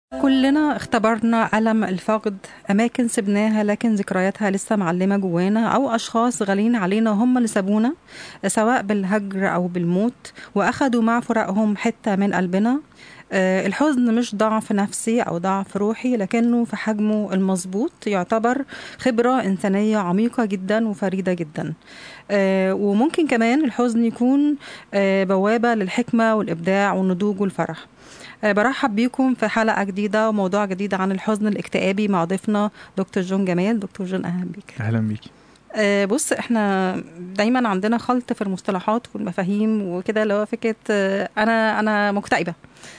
كلنا اختبرنا ألم الفقد، أماكن سبناها لكن ذكرياتها لسه معلمة جوانا، أو أشخاص غاليين علينا هم اللي سابونا سواء بالهجر أو بالموت وأخدوا مع فراقهم حتة من قلبنا. الحزن مش ضعف نفسي أو ضعف روحي، لكنه في حجمه المظبوط يعتبر خبرة إنسانية عميقة جدا وفريدة جدا. وممكن كمان الحزن يكون بوابة للحكمة والإبداع والنضوج والفرح. برحب بيكم في حلقة جديدة وموضوع جديد عن الحزن الاكتئابي مع ضيفنا دكتور جون جمال. دكتور جون، أهلا بيك. أهلا بيك. بص، احنا دايما عندنا خلط في المصطلحات والمفاهيم وكده، اللي هو فكرة أنا مكتئبة.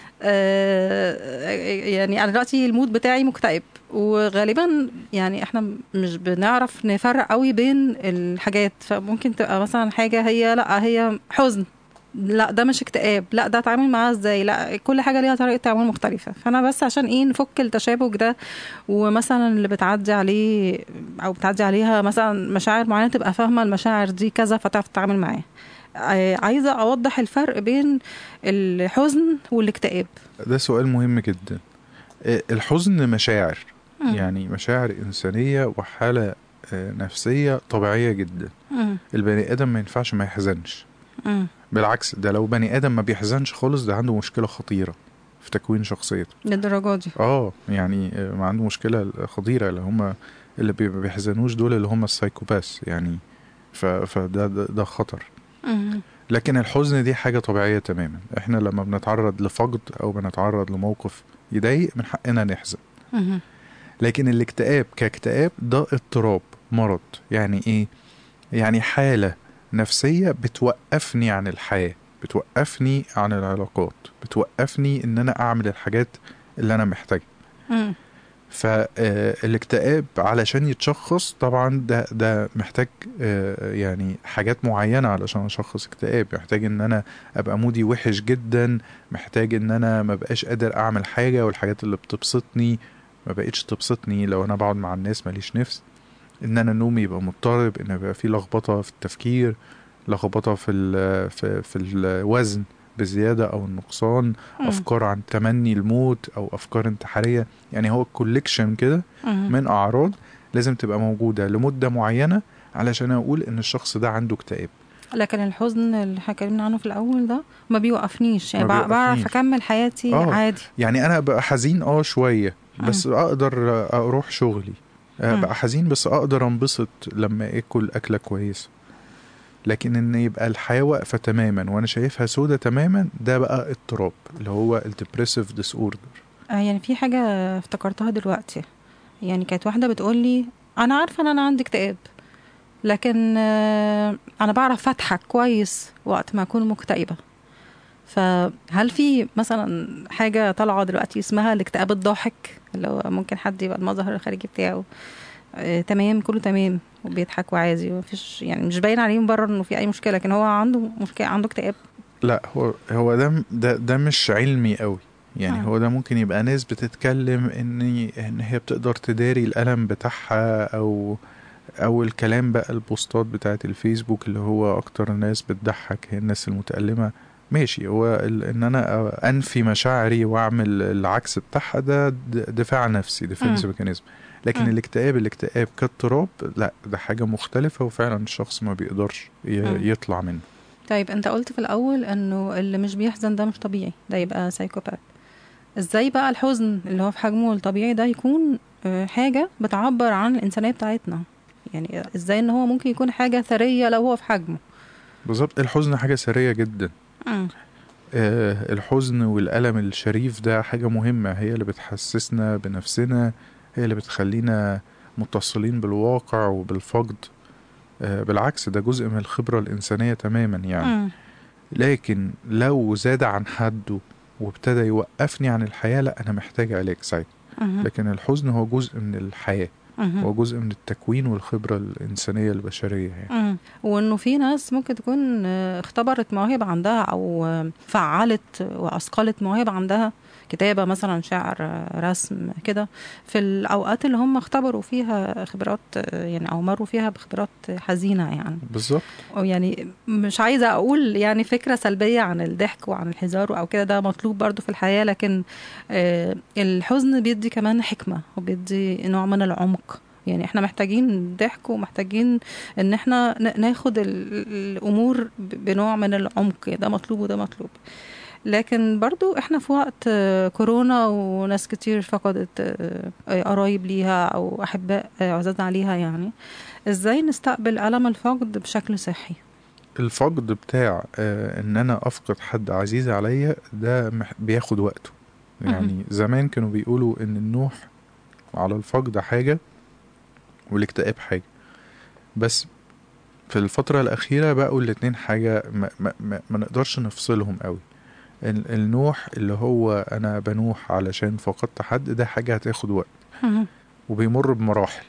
يعني أنا دلوقتي المود بتاعي مكتئب، وغالبا يعني احنا مش بنعرف نفرق قوي بين الحاجات. فممكن تبقى مثلا حاجة هي حزن، لا ده مش اكتئاب، لا ده اتعامل معاه ازاي، لا كل حاجه ليها طريقه تعامل مختلفه. فانا بس عشان نفك التشابك ده، ومثلا اللي بتعدي عليه او بتعدي عليها مثلا مشاعر معينه تبقى فاهمه المشاعر دي كذا فتعرف تتعامل معاه. عايزه اوضح الفرق بين الحزن والاكتئاب. ده سؤال مهم جدا. الحزن مشاعر، يعني مشاعر إنسانية وحالة نفسية طبيعية جدا. البني آدم ما ينفعش ما يحزنش. بالعكس، ده لو بني آدم ما بيحزنش خالص ده عنده مشكلة خطيرة في تكوين شخصيته للدرجة دي. يعني ما عنده مشكلة خطيرة. اللي بيحزنوش دول اللي هم السايكوباس يعني. فده خطر. لكن الحزن دي حاجة طبيعية تماما. احنا لما بنتعرض لفقد او بنتعرض لموقف يضايق من حقنا نحزن. لكن الاكتئاب كاكتئاب ده اضطراب، مرض. يعني ايه؟ يعني حالة نفسية بتوقفني عن الحياة، بتوقفني عن العلاقات، بتوقفني ان انا اعمل الحاجات اللي انا محتاجها. فالاكتئاب علشان يتشخص طبعا ده محتاج يعني حاجات معينة علشان اشخص اكتئاب. محتاج ان انا ابقى مودي وحش جدا، محتاج ان انا ما بقاش قادر اعمل حاجة، والحاجات اللي بتبسطني ما بقيتش تبسطني. لو انا بقعد مع الناس ماليش نفس، ان انا نومي يبقى مضطرب، ان يبقى في لخبطة في التفكير، لخبطة في الوزن بزيادة أو النقصان، أفكار عن تمني الموت أو أفكار انتحارية. يعني هو كوليكشن كده من أعراض لازم تبقى موجودة لمدة معينة علشان أقول إن الشخص ده عنده اكتئاب. لكن الحزن اللي حكينا عنه في الأول ده ما بيوقفنيش، يعني بعرف أكمل حياتي عادي. يعني أنا بقى حزين شوية بس أقدر أروح شغلي. بقى حزين بس أقدر أنبسط لما أكل أكلة كويسة. لكن ان يبقى الحياة واقفة تماما وانا شايفها سودة تماما، ده بقى اضطراب اللي هو الديبريسيف ديس اوردر. يعني في حاجة افتكرتها دلوقتي. يعني كانت واحدة بتقولي انا عارفة ان انا عندي اكتئاب، لكن انا بعرف اضحك كويس وقت ما اكون مكتئبة. فهل في مثلا حاجة طالعة دلوقتي اسمها الاكتئاب الضاحك، اللي هو ممكن حد يبقى المظهر الخارجي بتاعه تمام، كله تمام وبيضحك وعادي ومفيش، يعني مش باين عليه من بره انه في اي مشكله، لكن هو عنده مشكله، عنده اكتئاب؟ لا، هو ده مش علمي قوي. يعني هو ده ممكن يبقى ناس بتتكلم ان هي بتقدر تداري الالم بتاعها، او الكلام بقى البوستات بتاعت الفيسبوك اللي هو اكتر الناس بتضحك هي الناس المتألمة. ماشي، هو ان انا انفي مشاعري واعمل العكس بتاعها ده دفاع نفسي، ديفنس ميكانيزم. لكن الاكتئاب كاضطراب لا، ده حاجة مختلفة وفعلا الشخص ما بيقدرش يطلع منه. طيب انت قلت في الاول انه اللي مش بيحزن ده مش طبيعي، ده يبقى سايكوبات. ازاي بقى الحزن اللي هو في حجمه الطبيعي ده يكون حاجة بتعبر عن الإنسانية بتاعتنا؟ يعني ازاي ان هو ممكن يكون حاجة ثرية لو هو في حجمه؟ بالظبط، الحزن حاجة ثرية جدا. الحزن والألم الشريف ده حاجة مهمة، هي اللي بتحسسنا بنفسنا، هي اللي بتخلينا متصلين بالواقع وبالفقد. بالعكس، ده جزء من الخبرة الإنسانية تماما يعني. لكن لو زاد عن حده وابتدى يوقفني عن الحياة، لا أنا محتاج علاج ساعتها. لكن الحزن هو جزء من الحياة، هو جزء من التكوين والخبرة الإنسانية البشرية يعني. وإنه في ناس ممكن تكون اختبرت موهبة عندها أو فعلت وأثقلت موهبة عندها، كتابة مثلا، شعر، رسم كده، في الأوقات اللي هم اختبروا فيها خبرات يعني أو مروا فيها بخبرات حزينة يعني. بالظبط. يعني مش عايزة أقول يعني فكرة سلبية عن الضحك وعن الهزار أو كده، ده مطلوب برضو في الحياة، لكن الحزن بيدي كمان حكمة وبيدي نوع من العمق. يعني احنا محتاجين ضحك ومحتاجين ان احنا ناخد الامور بنوع من العمق، ده مطلوب وده مطلوب. لكن برضو احنا في وقت كورونا وناس كتير فقدت قرايب ليها او احباء عزاز عليها، يعني ازاي نستقبل ألم الفقد بشكل صحي؟ الفقد بتاع ان انا افقد حد عزيز عليا ده بياخد وقته. يعني زمان كانوا بيقولوا ان النوح على الفقد حاجة والاكتئاب حاجة، بس في الفترة الأخيرة بقوا الاتنين حاجة ما نقدرش نفصلهم قوي. النوح اللي هو أنا بنوح علشان فقدت حد، ده حاجة هتاخد وقت وبيمر بمراحل،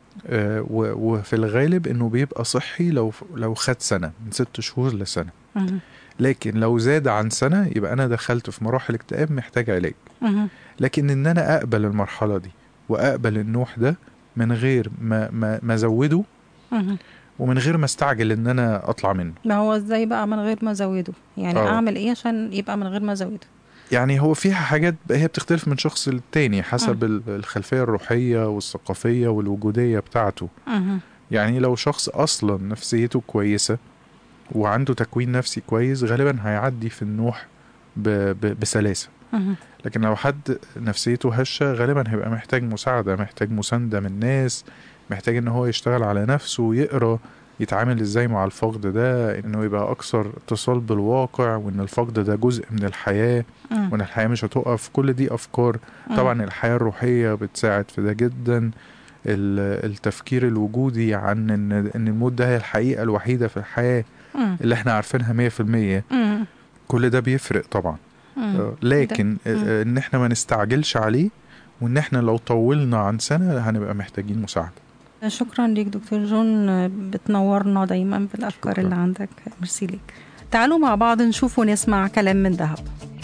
وفي الغالب إنه بيبقى صحي لو خد سنة، من 6 شهور لسنة. لكن لو زاد عن سنة يبقى أنا دخلت في مراحل اكتئاب محتاج علاج. لكن إن أنا أقبل المرحلة دي وأقبل النوح ده من غير ما زوده ومن غير ما استعجل ان انا اطلع منه. ما هو ازاي بقى من غير ما ازوده؟ يعني اعمل ايه عشان يبقى من غير ما ازوده؟ يعني هو فيها حاجات هي بتختلف من شخص للتاني حسب الخلفية الروحية والثقافية والوجودية بتاعته. يعني لو شخص اصلا نفسيته كويسة وعنده تكوين نفسي كويس غالبا هيعدي في النوح بسلاسة. لكن لو حد نفسيته هشة غالبا هيبقى محتاج مساعدة، محتاج مساندة من الناس، محتاج ان هو يشتغل على نفسه ويقرأ يتعامل ازاي مع الفقد ده، انه يبقى اكثر اتصال بالواقع، وان الفقد ده جزء من الحياة وان الحياة مش هتقف. كل دي افكار طبعا الحياة الروحية بتساعد في ده جدا. التفكير الوجودي عن ان الموت ده هي الحقيقة الوحيدة في الحياة اللي احنا عارفينها 100%. كل ده بيفرق طبعا. لكن ان احنا ما نستعجلش عليه، وان احنا لو طولنا عن سنة هنبقى محتاجين مساعدة. شكرا ليك دكتور جون، بتنورنا دايما بالأفكار شكرا. اللي عندك. ميرسي ليك. تعالوا مع بعض نشوف ونسمع كلام من ذهب.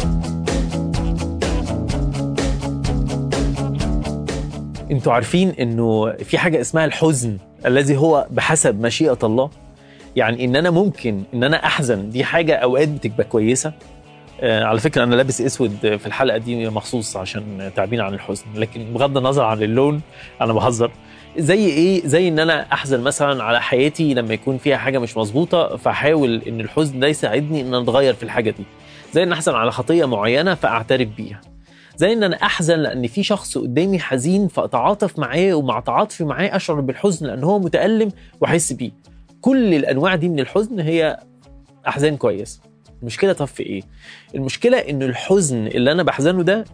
انتوا عارفين انه في حاجة اسمها الحزن الذي هو بحسب مشيئة الله؟ يعني ان انا ممكن ان انا احزن، دي حاجة اوقات بتبقى كويسة. على فكرة أنا لابس أسود في الحلقة دي مخصوص عشان تعبير عن الحزن، لكن بغض النظر عن اللون أنا بهزر. زي إيه؟ زي إن أنا أحزن مثلا على حياتي لما يكون فيها حاجة مش مظبوطة، فأحاول إن الحزن ده يساعدني إن أنا أتغير في الحاجة دي. زي إن أحزن على خطية معينة فأعترف بيها. زي إن أنا أحزن لأن في شخص قدامي حزين فأتعاطف معاه، ومع تعاطفي معاه أشعر بالحزن لأن هو متألم وأحس بيه. كل الأنواع دي من الحزن هي أحزان كويس. المشكلة طب في إيه؟ المشكلة إن الحزن اللي أنا بحزنه ده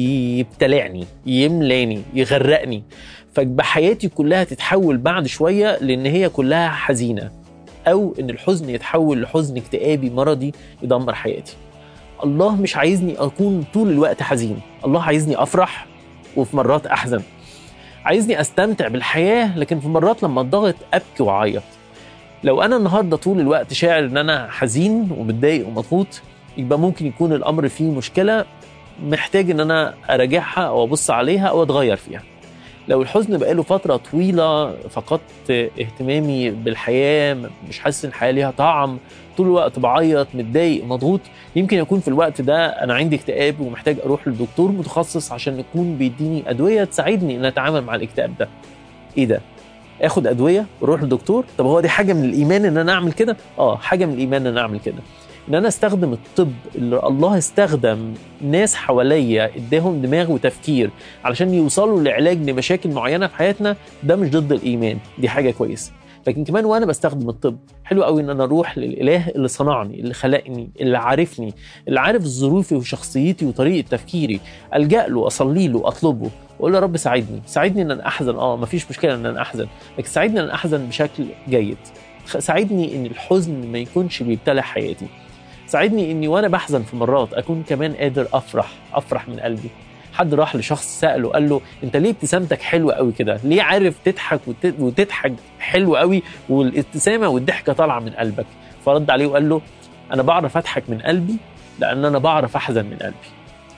يبتلعني، يملاني، يغرقني، فبحياتي كلها تتحول بعد شوية لأن هي كلها حزينة، أو إن الحزن يتحول لحزن اكتئابي مرضي يدمر حياتي. الله مش عايزني أكون طول الوقت حزين، الله عايزني أفرح وفي مرات أحزن، عايزني أستمتع بالحياة، لكن في مرات لما أضغط أبكي وأعيط. لو أنا النهاردة طول الوقت شاعر إن أنا حزين ومتضايق ومضغوط، يبقى ممكن يكون الأمر فيه مشكلة محتاج إن أنا أراجعها أو أبص عليها أو أتغير فيها. لو الحزن بقاله فترة طويلة، فقدت اهتمامي بالحياة، مش حاسس إن الحياة ليها طعم، طول الوقت بعيط، متضايق، مضغوط، يمكن يكون في الوقت ده أنا عندي اكتئاب ومحتاج أروح للدكتور متخصص عشان يكون بيديني أدوية تساعدني إن أتعامل مع الاكتئاب ده. إيه ده؟ اخد ادويه واروح للدكتور؟ طب هو دي حاجه من الايمان ان انا اعمل كده؟ حاجه من الايمان ان انا اعمل كده، ان انا استخدم الطب اللي الله استخدم ناس حواليا اداهم دماغ وتفكير علشان يوصلوا لعلاج لمشاكل معينه في حياتنا. ده مش ضد الايمان، دي حاجه كويسه. لكن كمان وانا بستخدم الطب، حلو قوي ان انا اروح للاله اللي صنعني، اللي خلقني، اللي عارفني، اللي عارف ظروفي وشخصيتي وطريقه تفكيري، الجا له، اصلي له، اطلبه واقول له يا رب ساعدني ان انا احزن. مفيش مشكله ان انا احزن، لكن ساعدني ان انا احزن بشكل جيد. ساعدني ان الحزن ما يكونش بيبتلع حياتي. ساعدني اني وانا بحزن في مرات اكون كمان قادر افرح من قلبي. حد راح لشخص سأله قال له انت ليه ابتسامتك حلوه قوي كده؟ ليه عارف تضحك وتضحك حلو قوي والابتسامه والضحكه طالعه من قلبك؟ فرد عليه وقال له انا بعرف اضحك من قلبي لان انا بعرف احزن من قلبي.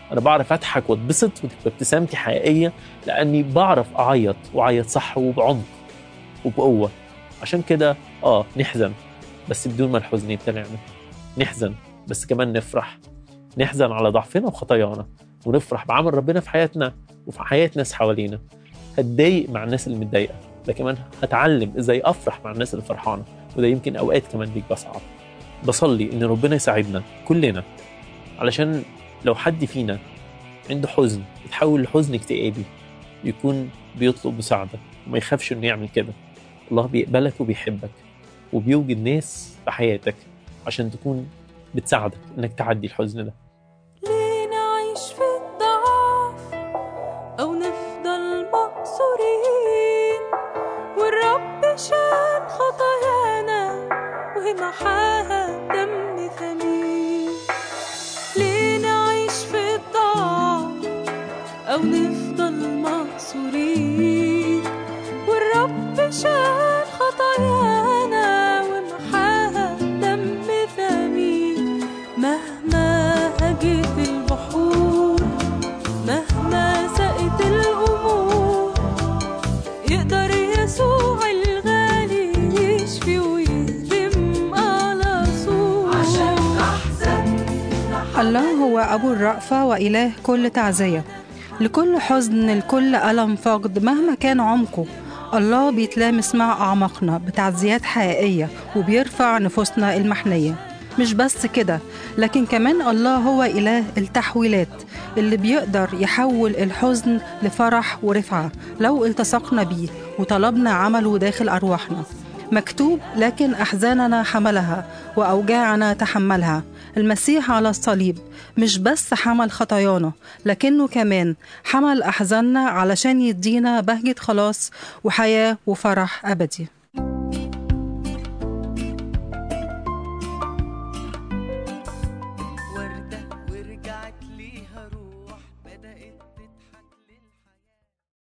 أنا بعرف أضحك واتبسط وتبقى ابتسامتي حقيقية، لأني بعرف أعيط وأعيط صح وبعمق وبقوة. عشان كده نحزن بس بدون ما الحزن يبتلعنا، نحزن بس كمان نفرح، نحزن على ضعفنا وخطايانا ونفرح بعمل ربنا في حياتنا وفي حياة ناس حوالينا. هتضايق مع الناس اللي متضايقة، لكن كمان هتعلم ازاي افرح مع الناس اللي فرحانة، وده يمكن اوقات كمان بيبقى صعب. بصلي ان ربنا يساعدنا كلنا، علشان لو حد فينا عنده حزن يتحول لحزن اكتئابي يكون بيطلب مساعدة وما يخافش انه يعمل كده. الله بيقبلك وبيحبك وبيوجد ناس في حياتك عشان تكون بتساعدك انك تعدي الحزن ده. ليه نعيش في الضعف او نفضل مقصورين والرب شال خطايانا وهي محاها دم ثمين؟ ليه نعيش في الضعف او نفضل مقصورين والرب شال خطايانا ومحاها دم ثمين؟ مهما هجت البحور، مهما سقت الأمور، يقدر يسوع الغالي يشفي ويهدم على سور. عشان أحزن الله هو أبو الرأفة وإله كل تعزية، لكل حزن لكل ألم فقد مهما كان عمقه. الله بيتلامس مع أعماقنا بتعزيات حقيقية وبيرفع نفوسنا المحنية. مش بس كده، لكن كمان الله هو إله التحويلات اللي بيقدر يحول الحزن لفرح ورفعة لو التصقنا بيه وطلبنا عمله داخل أرواحنا. مكتوب: لكن أحزاننا حملها وأوجاعنا تحملها. المسيح على الصليب مش بس حمل خطايانا، لكنه كمان حمل أحزاننا علشان يدينا بهجة خلاص وحياة وفرح أبدي.